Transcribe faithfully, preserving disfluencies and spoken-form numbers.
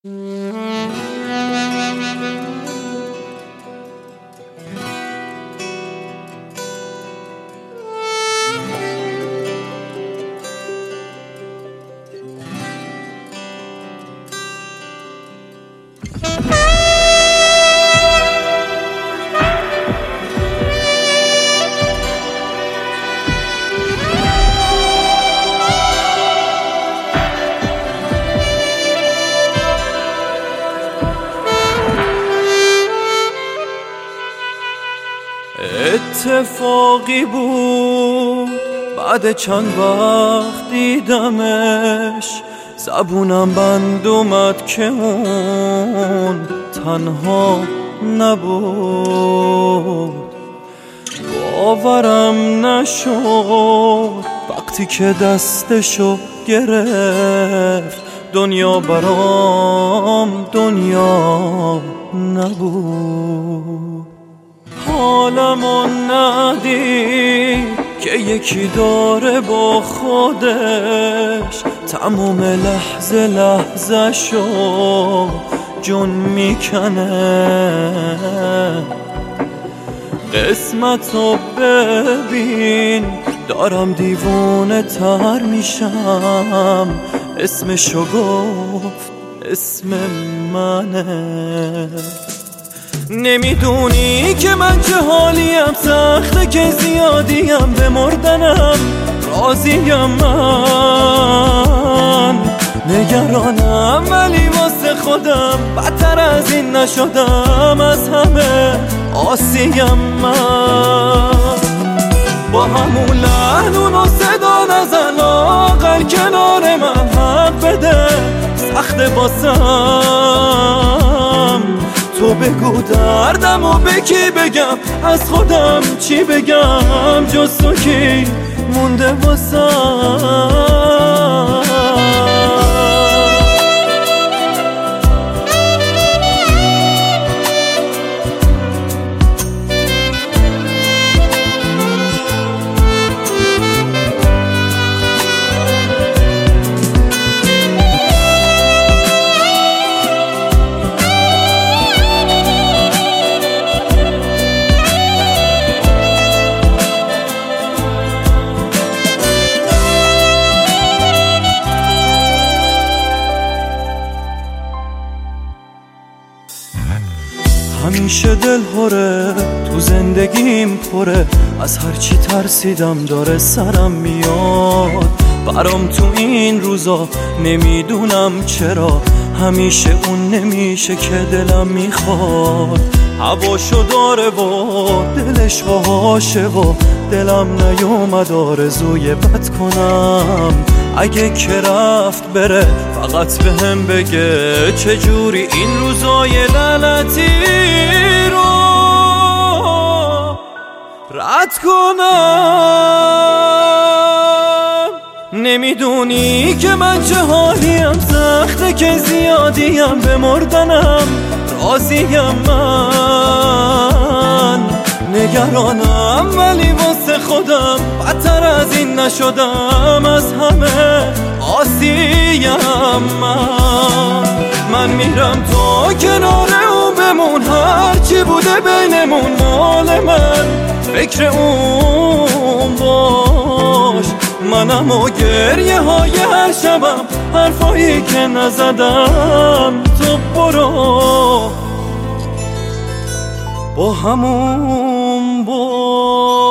اتفاقی بود بعد چند وقت دیدمش، زبونم بند اومد که اون تنها نبود. باورم نشد وقتی که دستشو گرفت، دنیا برام دنیا نبود. حالمو ندید که یکی داره با خودش تموم لحظه لحظه شو جون میکنه. قسمتو ببین دارم دیوونه تر میشم، اسمشو گفت اسم منه. نمیدونی که من چه حالیم، سخته که زیادیم، به مردنم راضیم. من نگرانم ولی واسه خودم بدتر از این نشدم، از همه آسیم. من با همون لحن و صدا نزن، لااقل کنار من حرف بده، سخته باسم. تو بگو دردم و به کی بگم، از خودم چی بگم، جز تو کی مونده واسم. همیشه دل هره تو زندگیم پره، از هرچی ترسیدم داره سرم میاد. برام تو این روزا نمیدونم چرا همیشه اون نمیشه که دلم میخواد. هواشو داره و دلش باشه و دلم نیومد آرزوی بد کنم. اگه که رفت بره فقط به هم بگه چجوری این روزای لعنتی رو رد کنم. نمیدونی که من چه حالیم، سخته که زیادیم، به مردنم راضیم. من نگرانم ولی واسه خودم بدتر از این نشدم، از همه آسیم. من من میرم تا کنار اون بمون، هرچی بوده بینمون مال من، فکر اون باش. منم و گریه های هر شبم، حرفایی که نزدم، تو برو با همون با